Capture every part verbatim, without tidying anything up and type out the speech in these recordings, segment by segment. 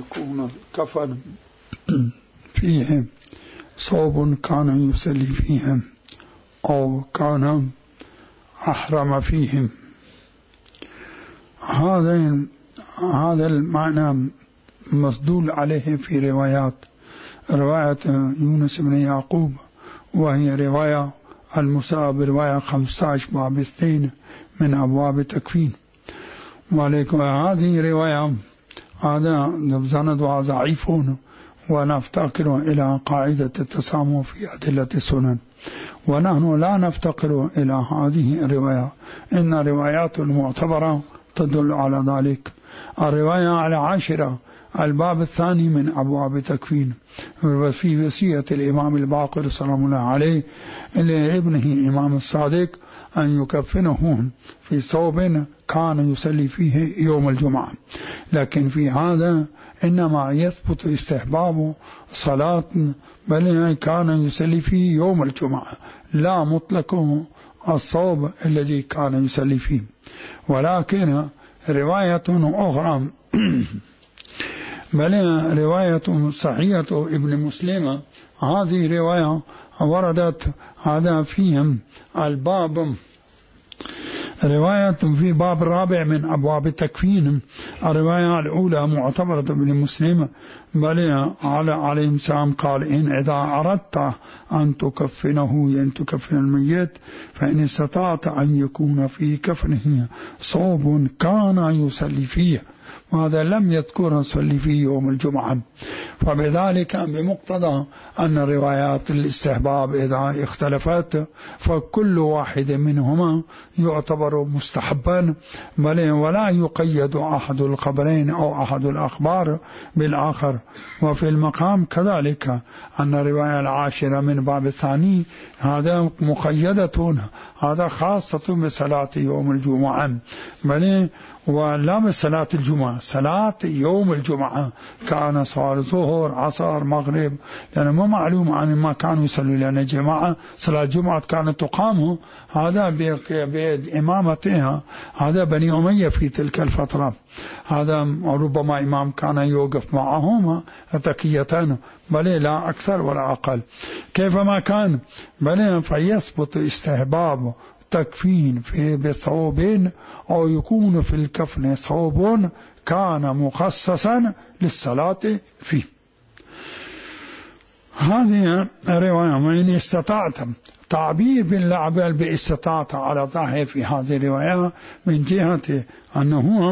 يكون كفن فيه صوب كان يصلي فيهم أو كان أحرم فيهم. هذا هذا المعنى مصدول عليه في روايات، رواية يونس بن يعقوب وهي رواية المساء برواية خمسة عشر باب اثنين من أبواب التكفين، ولكن هذه رواية هذا سندها ضعيفون، ونفتقر إلى قاعدة التسامح في أدلة السنن، ونحن لا نفتقر إلى هذه الرواية، إن روايات المعتبرة تدل على ذلك. الرواية العاشرة الباب الثاني من أبواب التكفين في وصية الإمام الباقر سلام الله عليه لابنه إمام الصادق أن يكفنه في ثوب كان يصلي فيه يوم الجمعة، لكن في هذا إنما يثبت استحباب صلاة بل كان يصلي فيه يوم الجمعة، لا مطلق الثوب الذي كان يصلي فيه. ولكن رواية أخرى بل رواية صحيحة ابن مسلم، هذه رواية وردت هذا فيهم الباب، رواية في باب الرابع من أبواب التكفين. الرواية الأولى معتبرة ابن مسلم بل على عليه السلام قال إن إذا أردت أن تكفنه أن تكفن الميت فإن استطعت أن يكون في كفنه صوب كان يصلي فيه، وهذا لم يذكر يصلي فيه يوم الجمعة، فبذلك بمقتضى أن روايات الاستحباب إذا اختلفت فكل واحد منهما يعتبر مستحبا، بل ولا يقيد أحد الخبرين أو أحد الأخبار بالآخر. وفي المقام كذلك أن الرواية العاشرة من باب الثاني هذا مقيدة، هذا خاصة بصلاة يوم الجمعة، بل ولا بصلاة الجمعة، صلاة يوم الجمعة كان صلاة ظهر عصر مغرب، لأنه ما معلوم عن ما كانوا يصلوا، لأن جماعة صلاة الجمعة كانت تقام هذا بإمامتها هذا بني أمية في تلك الفترة، هذا ربما إمام كان يوقف معهم تكية بل لا أكثر ولا أقل كيفما كان، بل فيثبت استحباب تكفين في بثوب أو يكون في الكفن ثوب كان مخصصا للصلاة فيه. هذه رواية وإن استطعت تعبير باللعب باستطاعت على ظاهر في هذه الرواية من جهة أنه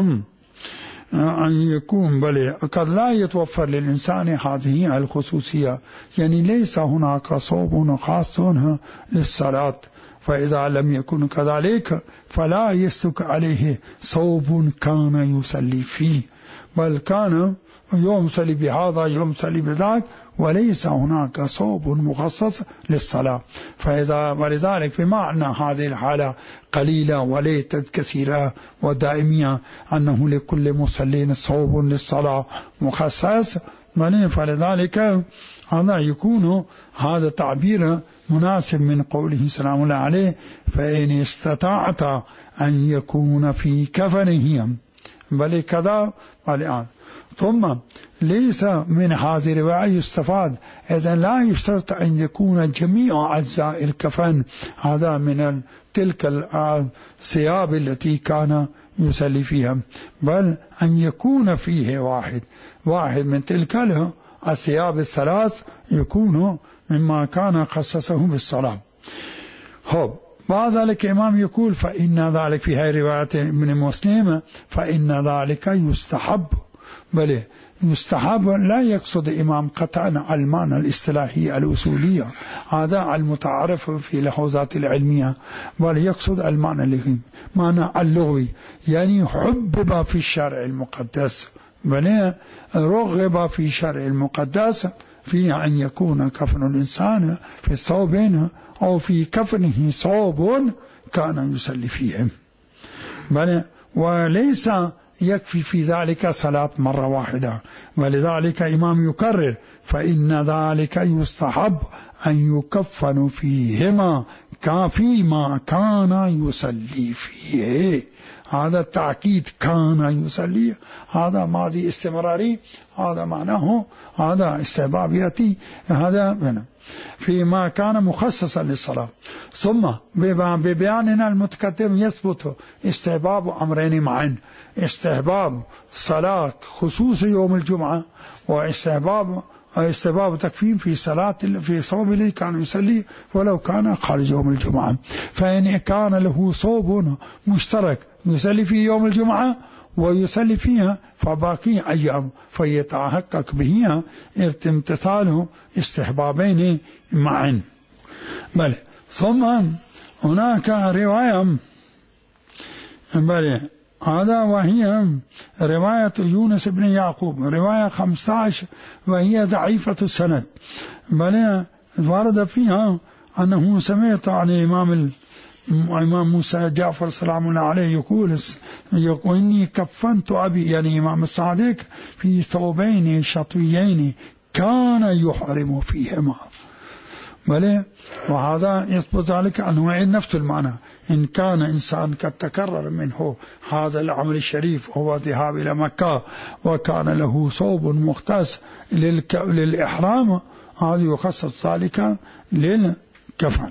أن يكون بل قد لا يتوفر للإنسان هذه الخصوصية، يعني ليس هناك صوب خاص للصلاة، فإذا لم يكن كذلك فلا يسلك عليه صوب كان يصلي فيه، بل كان يوم صلي بهذا يوم صلي بذاك، وليس هناك صوب مخصص للصلاة. فإذا ولذلك في معنى هذه الحالة قليلة وليست كثيرة ودائمية أنه لكل مصلين صوب للصلاة مخصص، فلذلك هذا يكون هذا تعبير مناسب من قوله سلام الله عليه فإن استطعت أن يكون في كفنه بل كذا والآن. ثم ليس من هذه الرواية يستفاد إذن لا يشترط أن يكون جميع أجزاء الكفن هذا من تلك الثياب التي كان يصلي فيها، بل أن يكون فيه واحد واحد من تلك الثياب الثلاث يكون مما كان خصصه بالصلاة. هو بعد ذلك إمام يقول فإن ذلك في هذه رواية ابن مسلم فإن ذلك يستحب، بل يستحب لا يقصد إمام قطعا المعنى الاصطلاحي الأصولية هذا المتعارف في لحظات العلمية، بل يقصد المعنى اللغوي معنى اللغوي، يعني حبب في الشرع المقدس، بل رغب في الشرع المقدس في أن يكون كفن الإنسان في الثوبين أو في كفنه ثوب كان يصلي فيه، بل وليس يكفي في ذلك صلاة مرة واحدة، ولذلك إمام يكرر فإن ذلك يستحب أن يكفن فيهما كفيما كان يصلي فيه. هذا التأكيد كان يصلي، هذا ماضي استمراري، هذا معناه هذا استحباب يأتي هذا فيما كان مخصصا للصلاة. ثم ببياننا المتقدم يثبت استحباب أمرين معا: استحباب صلاة خصوص يوم الجمعة، واستحباب استحباب تكفين في صلاة في صوم الذي كان يصلي ولو كان خارج يوم الجمعة. فإن كان له صوم مشترك يصلي في يوم الجمعة ويصلي فيها فباقي أيام فيتحقق به امتثال استحبابين معا. بل ثم هناك رواية بل هذا وهي رواية يونس بن يعقوب، رواية خمسة عشر، وهي ضعيفة السند، بل ورد فيها أنه سمعت عن الإمام الإمام موسى جعفر سلام الله عليه يقول يقول إني كفنت أبي، يعني إمام الصادق، في ثوبين شطويين كان يحرم فيهما. بل وهذا يثبت ذلك أنه نفس المعنى. إن كان إنسان قد تكرر منه هذا العمل الشريف وهو الذهاب إلى مكة وكان له ثوب مختص للإحرام، هذا يخصص ذلك للكفن.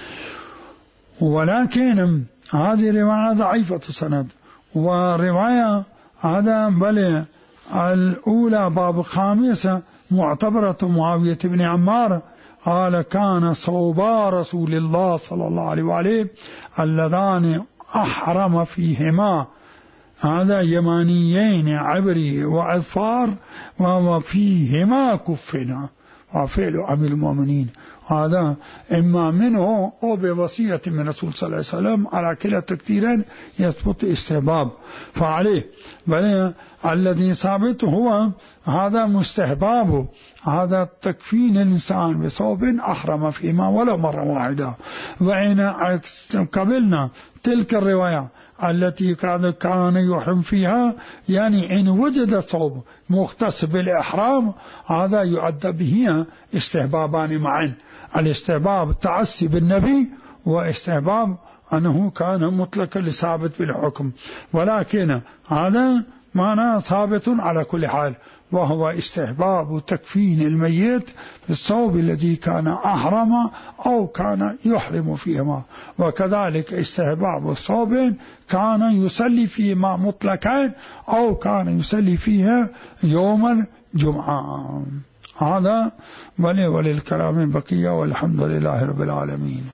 ولكن هذه رواية ضعيفة السند، ورواية هذا بل الأولى باب خامسة معتبرة معاوية بن عمار قال كان صوبا رسول الله صلى الله عليه وآله اللذان أحرم فيهما، هذا يمانيين عبري وأظفار وفيهما كفنا، وفعل أمير المؤمنين، هذا إما منه أو بوصية من رسول صلى الله عليه وسلم، على كلا التكتيرين يثبت استحباب فعليه. بل الذي ثابت هو هذا مستحباب، هذا تكفين الإنسان بثوب أحرم فيما ولو مرة واحدة. وإن قبلنا تلك الرواية التي كان يحرم فيها، يعني إن وجد ثوب مختص بالإحرام هذا يؤدى به استحبابان معا: الاستحباب التعسي بالنبي، واستحباب أنه كان مطلقا لثابت بالحكم. ولكن هذا معنى ثابت على كل حال، وهو استحباب تكفين الميت في الثوب الذي كان أحرم أو كان يحرم فيهما، وكذلك استحباب الثوب كان يصلي فيهما مطلقا أو كان يصلي فيها يوم الجمعة. هذا وللكلام بقية، والحمد لله رب العالمين.